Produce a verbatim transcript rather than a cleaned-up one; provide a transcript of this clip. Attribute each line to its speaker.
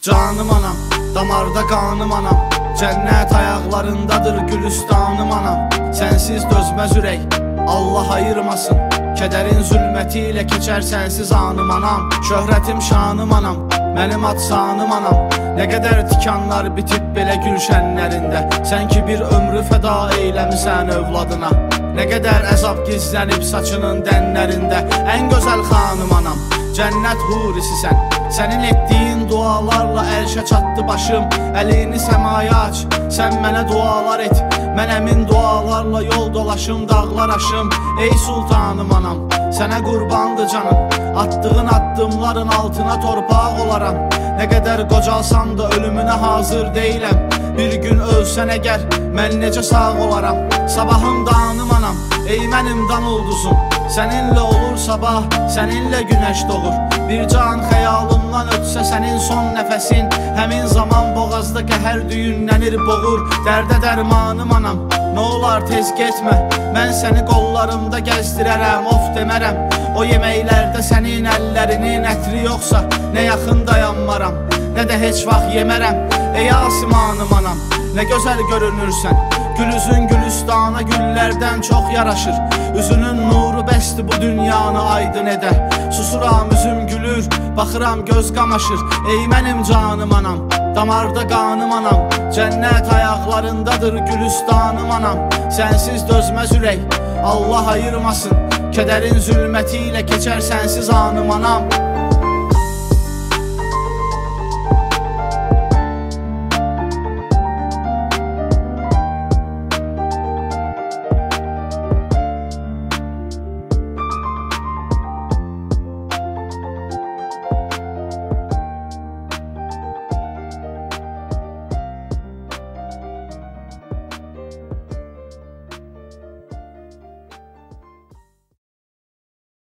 Speaker 1: Canım anam, damarda qanım anam, cənnət ayaqlarındadır gülüstanım anam. Sənsiz dözməz ürək, Allah ayırmasın, kədərin zülməti ilə keçər sənsiz anım anam. Şöhrətim şanım anam, mənim adsanım anam. Nə qədər tikanlar bitib belə gülşənlərində, sən ki bir ömrü fəda eyləmisən övladına. Nə qədər əzab gizlənib saçının dənlərində, ən gözəl xanım anam, cənnət hurisisən. Sənin etdiyin dualarla ərşə çatdı başım, əlini səmaya aç, sən mənə dualar et. Mən əmin dualarla yol dolaşım, dağlar aşım. Ey sultanım anam, sənə qurbandı canım, attığın addımların altına torpaq olaram. Nə qədər qocalsam da ölümünə hazır deyiləm, bir gün ölsən əgər, mən necə sağ olaram. Sabahım danım anam, ey mənim dan ulduzum, səninlə olur sabah, səninlə günəş doğur. Bir can xəyalımdan ötsə sənin son nəfəsin, həmin zaman boğazda qəhər düyünlənir boğur. Dərdə dərmanım anam, nə olar tez getmə, mən səni qollarımda gəzdirərəm, of demərəm. O yeməklərdə sənin əllərinin ətri yoxsa, nə yaxın dayanmaram, nə də heç vaxt yemərəm. Ey asimanım anam, nə gözəl görünürsən, gülüzün gülüstana güllərdən çox yaraşır. Üzünün nuru bəsdir bu dünyanı aydın edə. Susuram üzüm gülür, baxıram göz qamaşır. Ey mənim canım anam, damarda qanım anam, cənnət ayaqlarındadır gülüstanım anam. Sənsiz dözməz ürək, Allah ayırmasın, kədərin zülməti ilə keçər sənsiz anım anam.